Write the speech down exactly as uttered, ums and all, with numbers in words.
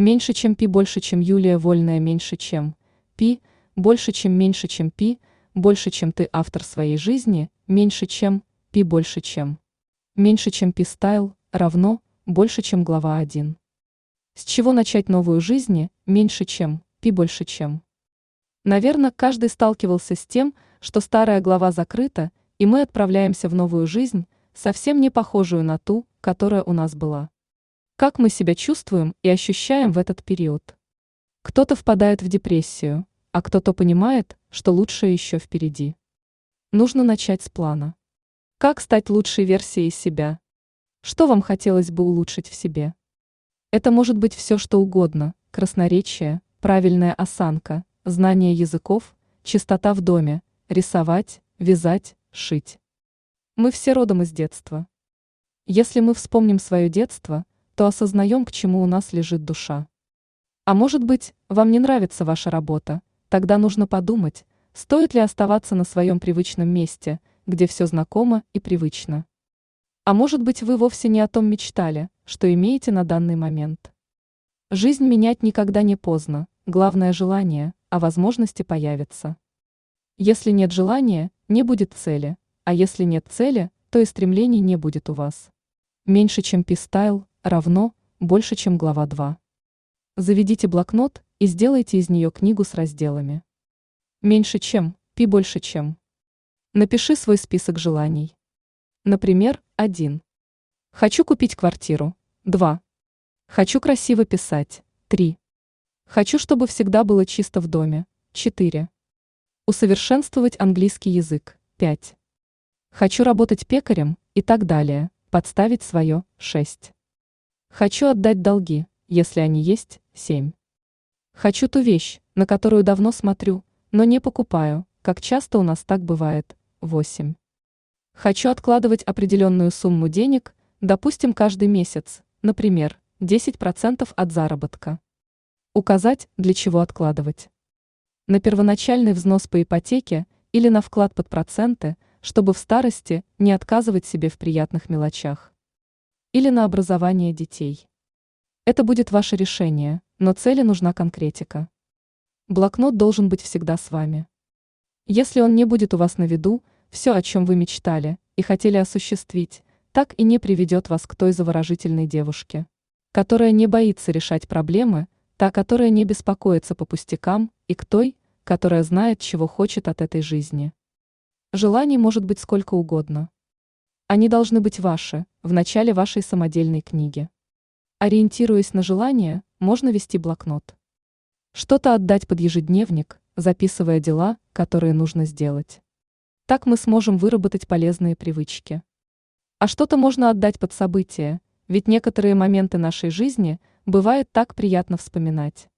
Меньше чем пи, больше чем Юлия Вольная, меньше чем пи, больше чем меньше чем пи, больше чем ты автор своей жизни, меньше чем пи, больше чем меньше чем пи стайл равно больше чем глава один. С чего начать новую жизнь, меньше чем пи, больше чем. Наверное, каждый сталкивался с тем, что старая глава закрыта, и мы отправляемся в новую жизнь, совсем не похожую на ту, которая у нас была. Как мы себя чувствуем и ощущаем в этот период? Кто-то впадает в депрессию, а кто-то понимает, что лучшее еще впереди. Нужно начать с плана. Как стать лучшей версией себя? Что вам хотелось бы улучшить в себе? Это может быть все, что угодно: красноречие, правильная осанка, знание языков, чистота в доме, рисовать, вязать, шить. Мы все родом из детства. Если мы вспомним свое детство, то осознаем, к чему у нас лежит душа. А может быть, вам не нравится ваша работа, тогда нужно подумать, стоит ли оставаться на своем привычном месте, где все знакомо и привычно. А может быть, вы вовсе не о том мечтали, что имеете на данный момент. Жизнь менять никогда не поздно, главное желание, а возможности появятся. Если нет желания, не будет цели, а если нет цели, то и стремлений не будет у вас. Меньше чем пи стайл равно больше чем глава два. Заведите блокнот и сделайте из нее книгу с разделами. Меньше чем пи, больше чем. Напиши свой список желаний. Например, один. Хочу купить квартиру. два. Хочу красиво писать. три. Хочу, чтобы всегда было чисто в доме. четыре. Усовершенствовать английский язык. пять. Хочу работать пекарем и так далее. Подставить свое. шесть. Хочу отдать долги, если они есть. семь. Хочу ту вещь, на которую давно смотрю, но не покупаю, как часто у нас так бывает. восемь. Хочу откладывать определенную сумму денег, допустим, каждый месяц, например, десять процентов от заработка. Указать, для чего откладывать. На первоначальный взнос по ипотеке или на вклад под проценты, чтобы в старости не отказывать себе в приятных мелочах. Или на образование детей. Это будет ваше решение, но цели нужна конкретика. Блокнот должен быть всегда с вами. Если он не будет у вас на виду, все, о чем вы мечтали и хотели осуществить, так и не приведет вас к той заворожительной девушке, которая не боится решать проблемы, та, которая не беспокоится по пустякам, и к той, которая знает, чего хочет от этой жизни. Желаний может быть сколько угодно. Они должны быть ваши, в начале вашей самодельной книги. Ориентируясь на желания, можно вести блокнот. Что-то отдать под ежедневник, записывая дела, которые нужно сделать. Так мы сможем выработать полезные привычки. А что-то можно отдать под события, ведь некоторые моменты нашей жизни бывает так приятно вспоминать.